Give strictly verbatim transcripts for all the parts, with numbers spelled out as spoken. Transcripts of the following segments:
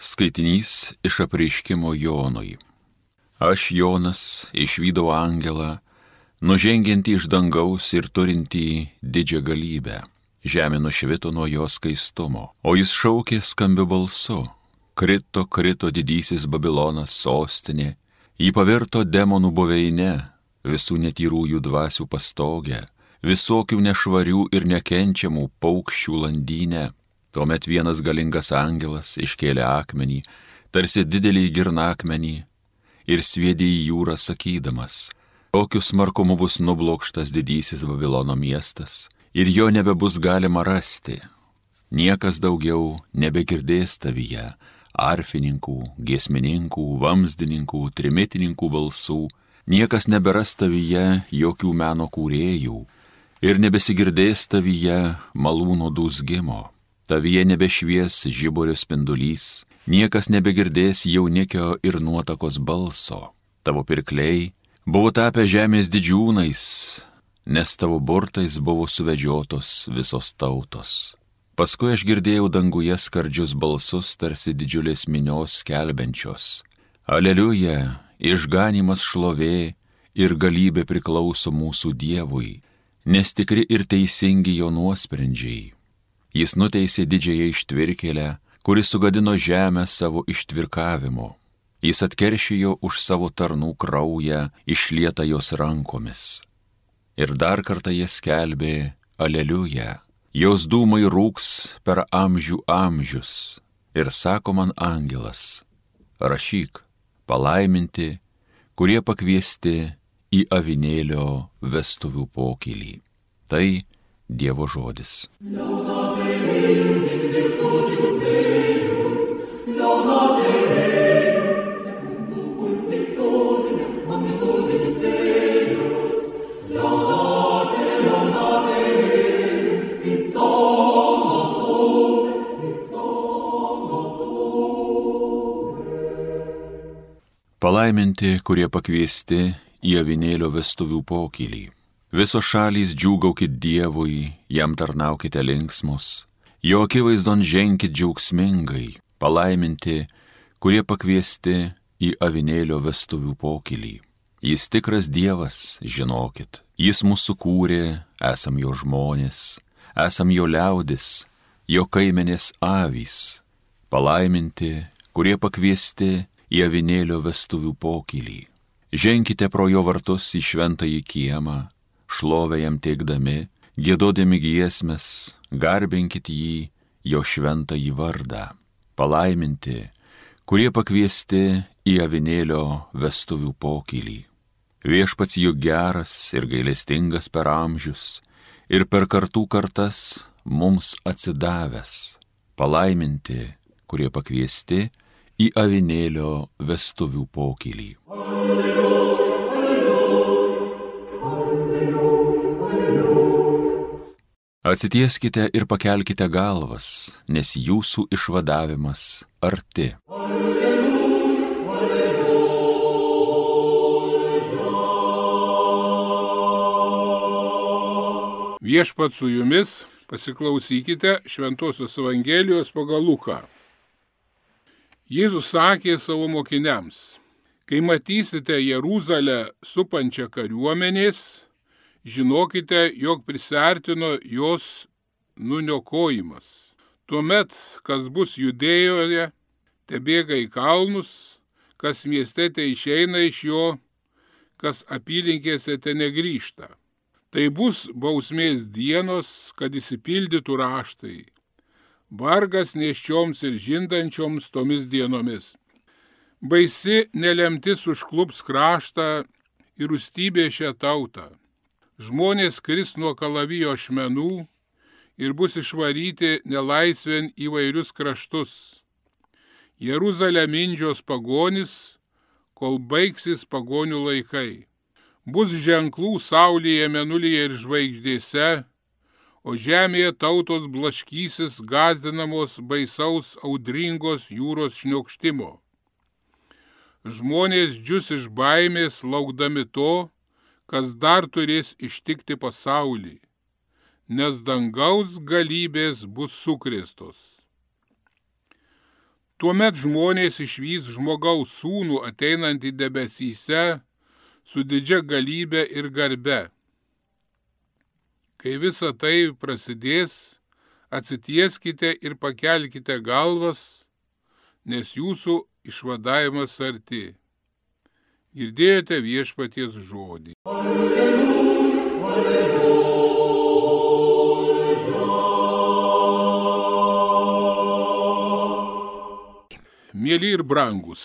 Skaitinys iš apreiškimo Jonui. Aš, Jonas, išvydau angelą, nužengiantį iš dangaus ir turintį didžią galybę. Žemė nušvito nuo jo skaistumo, o jis šaukė skambiu balsu. Krito, krito didysis Babilonas sostinė, jį pavirto demonų buveine, visų netyrųjų dvasių pastogę, visokių nešvarių ir nekenčiamų paukščių landynę. Tuomet vienas galingas angelas iškėlė akmenį, tarsi didelį girnakmenį, ir sviedė į jūrą sakydamas, tokiu smarkumu bus nublokštas didysis Babilono miestas, ir jo nebebus galima rasti. Niekas daugiau nebegirdės tavyje arfininkų, giesmininkų, vamzdininkų, trimitininkų balsų, niekas neberas tavyje jokių meno kūrėjų, ir nebesigirdės tavyje malūno dūzgimo. Tavyje nebešvies žiburio spindulys, niekas nebegirdės jaunikio ir nuotakos balso. Tavo pirkliai buvo tapę žemės didžiūnais, nes tavo burtais buvo suvedžiotos visos tautos. Paskui aš girdėjau danguje skardžius balsus, tarsi didžiulės minios skelbiančios. Aleliuja, išganimas šlovė ir galybė priklauso mūsų Dievui, nes tikri ir teisingi jo nuosprendžiai. Jis nuteisė didžiąją ištvirkėlę, kuris sugadino žemę savo ištvirkavimu. Jis atkeršijo už savo tarnų kraują, išlietą jos rankomis. Ir dar kartą jie skelbė Aleliuja, jos dūmai rūks per amžių amžius. Ir sako man angelas, rašyk, palaiminti, kurie pakviesti į avinėlio vestuvių pokylį. Tai Dievo žodis. Palaiminti, kurie pakviesti į avinėlio vestuvių pokylį. Visos šalys džiūgaukit Dievui, jam tarnaukite linksmus, jo akivaizdon ženkit džiaugsmingai, palaiminti, kurie pakviesti į avinėlio vestuvių pokylį. Jis tikras Dievas, žinokit, jis mūsų kūrė, esam jo žmonės, esam jo liaudis, jo kaimenės avys. Palaiminti, kurie pakviesti į avinėlio vestuvių pokylį. Ženkite pro jo vartus į šventąjį kiemą, šlovę jam teikdami, giedodami giesmes, garbinkit jį, jo šventąjį vardą. Palaiminti, kurie pakviesti į avinėlio vestuvių pokylį. Viešpats juk geras ir gailestingas per amžius, ir per kartų kartas mums atsidavęs. Palaiminti, kurie pakviesti į avinėlio vestuvių pokylį. Alleluja. Atsitieskite ir pakelkite galvas, nes jūsų išvadavimas arti. Alleluja, alleluja. Viešpats su jumis, pasiklausykite Šventosios Evangelijos pagal Luką. Jėzus sakė savo mokiniams, kai matysite Jeruzalę supančią kariuomenės, žinokite, jog prisiartino jos nuniokojimas. Tuomet, kas bus Judėjoje, tebėga į kalnus, kas mieste te išeina iš jo, kas apylinkėse te negrįžta. Tai bus bausmės dienos, kad išsipildytų raštai. Vargas nėščioms ir žindančioms tomis dienomis. Baisi nelemtis užklups kraštą ir rūstybė šią tautą. Žmonės kris nuo kalavijo ašmenų ir bus išvaryti nelaisvėn įvairius kraštus. Jeruzalę mindžios pagonis, kol baigsis pagonių laikai. Bus ženklų saulėje, mėnulyje ir žvaigždėse, o žemėje tautos blaškysis gąsdinamos baisaus audringos jūros šniokštimo. Žmonės džius iš baimės, laukdami to, kas dar turės ištikti pasaulį, nes dangaus galybės bus sukrėstos. Tuomet žmonės išvys žmogaus sūnų ateinantį debesyse su didžia galybe ir garbe. Kai visa tai prasidės, atsitieskite ir pakelkite galvas, nes jūsų išvadavimas arti. Girdėjote viešpaties žodį. Alleluja, alleluja. Mėly ir brangus,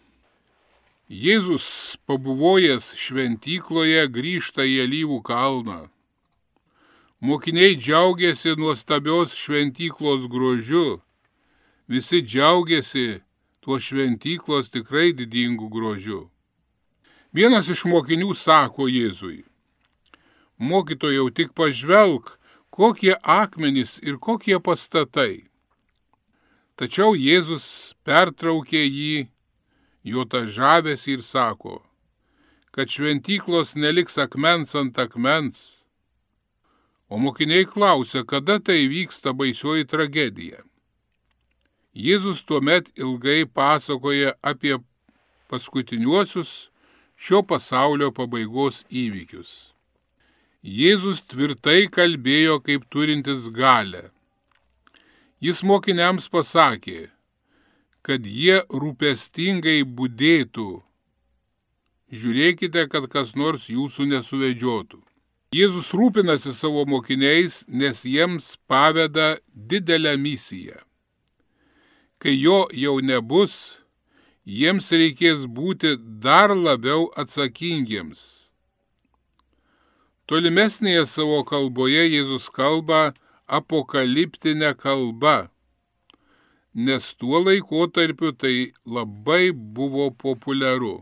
Jėzus pabuvojęs šventykloje grįžta į Alyvų kalną. Mokiniai džiaugiasi nuostabios šventyklos grožiu, visi džiaugiasi tuo šventyklos tikrai didingu grožiu. Vienas iš mokinių sako Jėzui: mokytojau, tik pažvelk, kokie akmenys ir kokie pastatai. Tačiau Jėzus pertraukė jį, jo tą žavesį ir sako, kad šventyklos neliks akmens ant akmens. O mokiniai klausia, kada tai vyksta baisioji tragedija. Jėzus tuomet ilgai pasakoja apie paskutiniuosius šio pasaulio pabaigos įvykius. Jėzus tvirtai kalbėjo kaip turintis galią. Jis mokiniams pasakė, kad jie rūpestingai budėtų. Žiūrėkite, kad kas nors jūsų nesuvedžiotų. Jėzus rūpinasi savo mokiniais, nes jiems paveda didelę misiją. Kai jo jau nebus, jiems reikės būti dar labiau atsakingiems. Tolimesnėje savo kalboje Jėzus kalba apokaliptinę kalbą, nes tuo laikotarpiu tai labai buvo populiaru.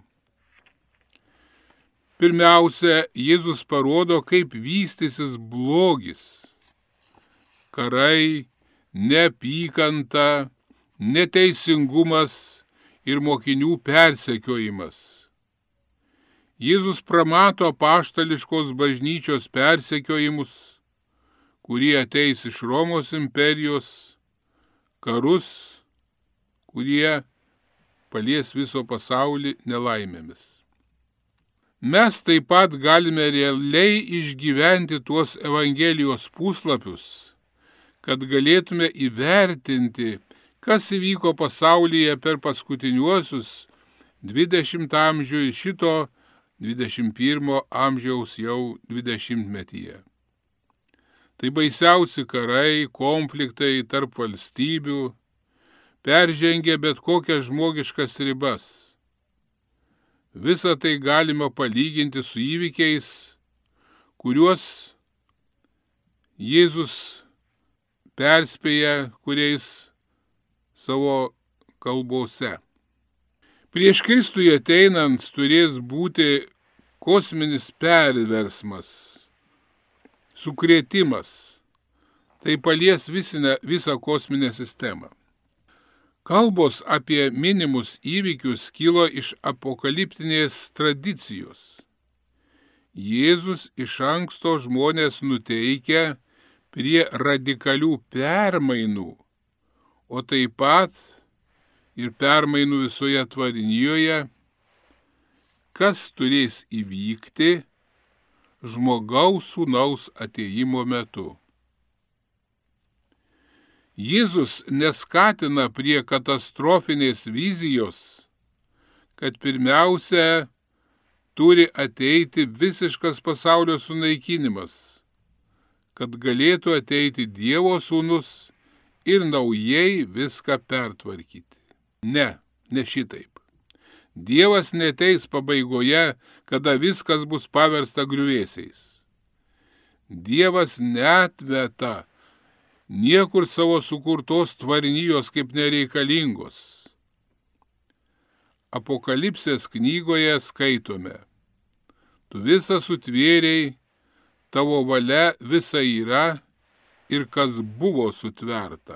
Pirmiausia, Jėzus parodo, kaip vystysis blogis. Karai, neapykanta, neteisingumas ir mokinių persekiojimas. Jėzus pramato apaštališkos bažnyčios persekiojimus, kurie ateis iš Romos imperijos, karus, kurie palies viso pasaulį nelaimėmis. Mes taip pat galime realiai išgyventi tuos Evangelijos puslapius, kad galėtume įvertinti, kas įvyko pasaulyje per paskutiniuosius dvidešimtą amžių ir šito dvidešimt pirmo amžiaus jau dvidešimtmetyje. Tai baisiausi karai, konfliktai tarp valstybių peržengia bet kokias žmogiškas ribas. Visą tai galima palyginti su įvykiais, kuriuos Jėzus perspėja kuriais savo kalbose. Prieš Kristui ateinant turės būti kosminis perversmas, sukrėtimas. Tai palies visinę, visą kosminę sistemą. Kalbos apie minimus įvykius kilo iš apokaliptinės tradicijos. Jėzus iš anksto žmonės nuteikia prie radikalių permainų, o taip pat ir permainų visoje tvarinijoje, kas turės įvykti žmogaus sūnaus atėjimo metu. Jėzus neskatina prie katastrofinės vizijos, kad pirmiausia turi ateiti visiškas pasaulio sunaikinimas, kad galėtų ateiti Dievo sūnus ir naujai viską pertvarkyti. Ne, ne šitaip. Dievas neteis pabaigoje, kada viskas bus paversta griuvėsiais. Dievas neatmeta niekur savo sukurtos tvarinijos kaip nereikalingos. Apokalipsės knygoje skaitome: tu visą sutvėrei, tavo valia visa yra ir kas buvo sutverta.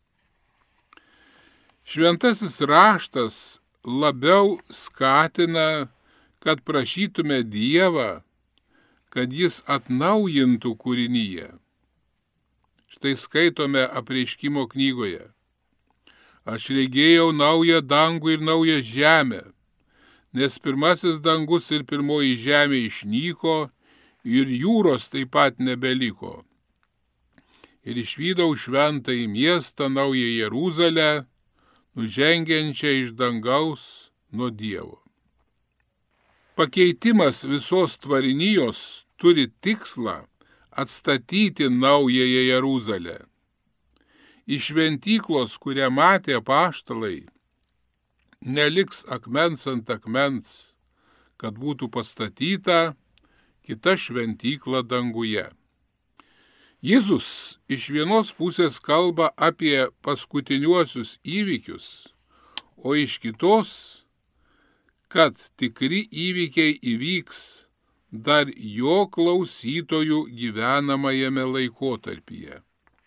Šventasis raštas labiau skatina, kad prašytume Dievą, kad jis atnaujintų kūrinyje. Štai skaitome Apreiškimo knygoje. Aš regėjau naują dangų ir naują žemę, nes pirmasis dangus ir pirmoji žemė išnyko ir jūros taip pat nebeliko. Ir išvydau šventąjį miestą, naują Jeruzalę, nužengiančią iš dangaus nuo Dievo. Pakeitimas visos tvarinijos turi tikslą atstatyti naująją Jeruzalę. Iš šventyklos, kurią matė apaštalai, neliks akmens ant akmens, kad būtų pastatyta kita šventykla danguje. Jėzus iš vienos pusės kalba apie paskutiniuosius įvykius, o iš kitos, kad tikri įvykiai įvyks dar jo klausytojų gyvenamajame laikotarpyje.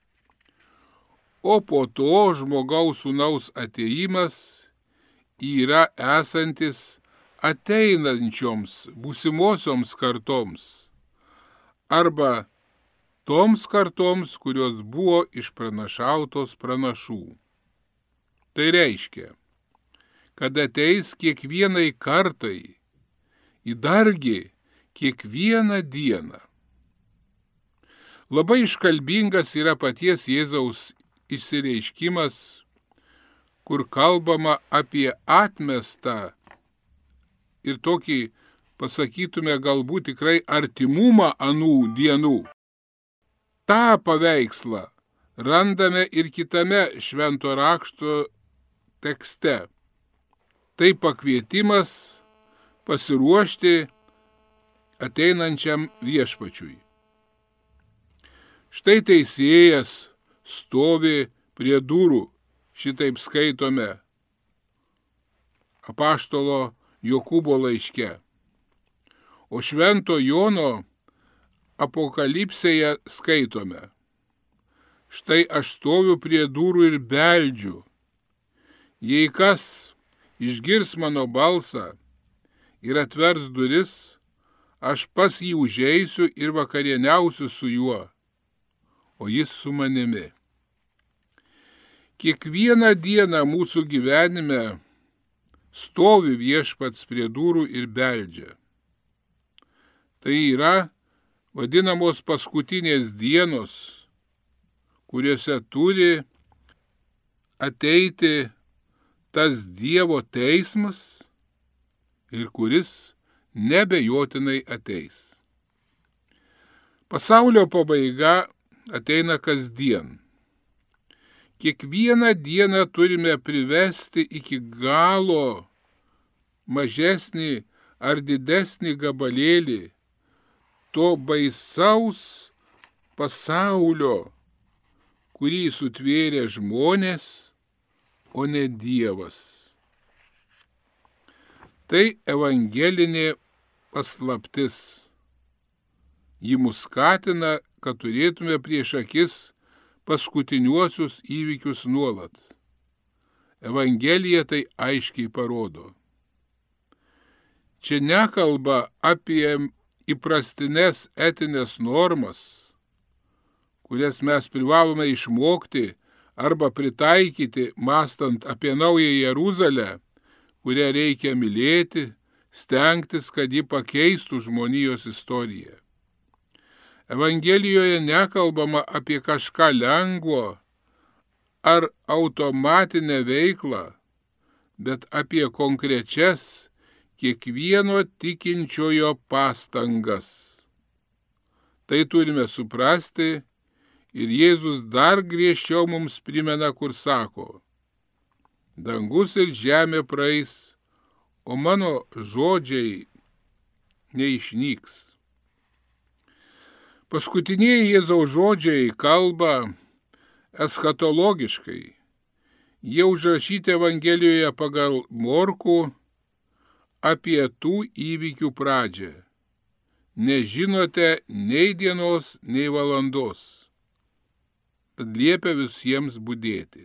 O po to žmogaus sūnaus atėjimas yra esantis ateinančioms būsimosioms kartoms arba toms kartoms, kurios buvo išpranašautos pranašų. Tai reiškia, kad ateis kiekvienai kartai, į dargi kiekvieną dieną. Labai iškalbingas yra paties Jėzaus išsireiškimas, kur kalbama apie atmestą ir tokį, pasakytume, galbūt tikrai artimumą anų dienų. Ta paveikslą randame ir kitame švento rašto tekste. Tai pakvietimas pasiruošti ateinančiam viešpačiui. Štai teisėjas stovi prie durų, šitaip skaitome apaštalo Jokūbo laiške. O švento Jono apokalipsėje skaitome: štai aš stoviu prie durų ir beldžiu. Jei kas išgirs mano balsą ir atvers duris, aš pas jį užeisiu ir vakarieniausiu su juo, o jis su manimi. Kiekvieną dieną mūsų gyvenime stovi viešpats prie durų ir beldžia. Tai yra vadinamos paskutinės dienos, kuriuose turi ateiti tas Dievo teismas ir kuris nebejotinai ateis. Pasaulio pabaiga ateina kasdien. Kiekvieną dieną turime privesti iki galo mažesnį ar didesnį gabalėlį to baisaus pasaulio, kurį sutvėrė žmonės, o ne Dievas. Tai evangelinė paslaptis. Ji mus skatina, kad turėtume prieš akis paskutiniuosius įvykius nuolat. Evangelija tai aiškiai parodo. Čia nekalba apie įprastines etinės normas, kurias mes privalome išmokti arba pritaikyti, mąstant apie naują Jeruzalę, kurią reikia mylėti, stengtis, kad ji pakeistų žmonijos istoriją. Evangelijoje nekalbama apie kažką lengvo ar automatinę veiklą, bet apie konkrečias kiekvieno tikinčiojo pastangas. Tai turime suprasti ir Jėzus dar griežčiau mums primena, kur sako: dangus ir žemė praeis, o mano žodžiai neišnyks. Paskutiniai Jėzaus žodžiai kalba eschatologiškai. Jie užrašyti Evangelijoje pagal Morkų apie tų įvykių pradžią. Nežinote nei dienos, nei valandos. Tad liepia visiems budėti.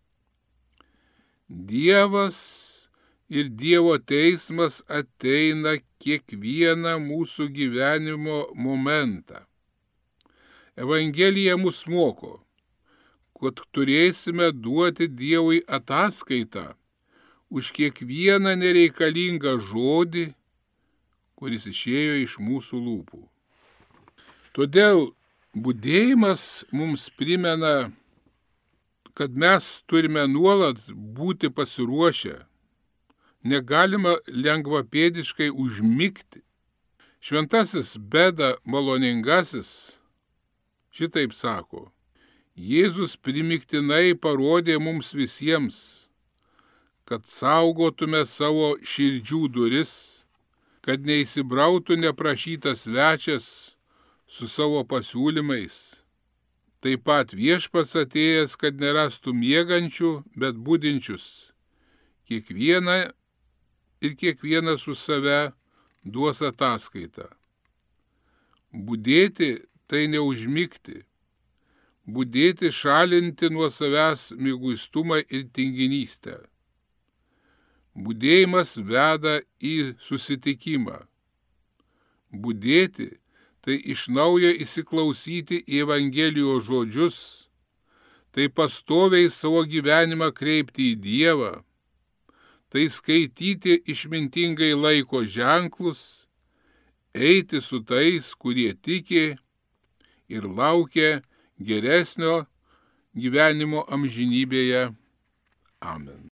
Dievas ir Dievo teismas ateina kiekvieną mūsų gyvenimo momentą. Evangelija mus moko, kad turėsime duoti Dievui ataskaitą už kiekvieną nereikalingą žodį, kuris išėjo iš mūsų lūpų. Todėl budėjimas mums primena, kad mes turime nuolat būti pasiruošę. Negalima lengvapėdiškai užmigti. Šventasis Beda Maloningasis šitaip sako: Jėzus primiktinai parodė mums visiems, kad saugotume savo širdžių duris, kad neįsibrautų neprašytas svečias su savo pasiūlymais. Taip pat viešpats atėjęs, kad nerastų miegančių, bet budinčius. Kiekvieną ir kiekvienas už save duos ataskaitą. Budėti tai neužmigti. Budėti šalinti nuo savęs miguistumą ir tinginystę. Budėjimas veda į susitikimą. Budėti tai iš naujo įsiklausyti į Evangelijos žodžius, tai pastoviai savo gyvenimą kreipti į Dievą, tai skaityti išmintingai laiko ženklus, eiti su tais, kurie tiki ir laukia geresnio gyvenimo amžinybėje. Amen.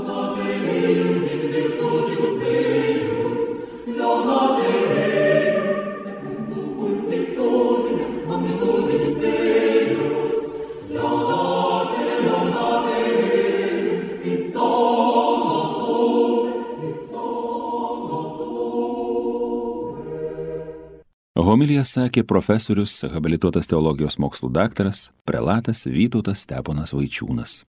Homiliją sakė profesorius, habilituotas teologijos mokslų daktaras, prelatas Vytautas Steponas Vaičiūnas.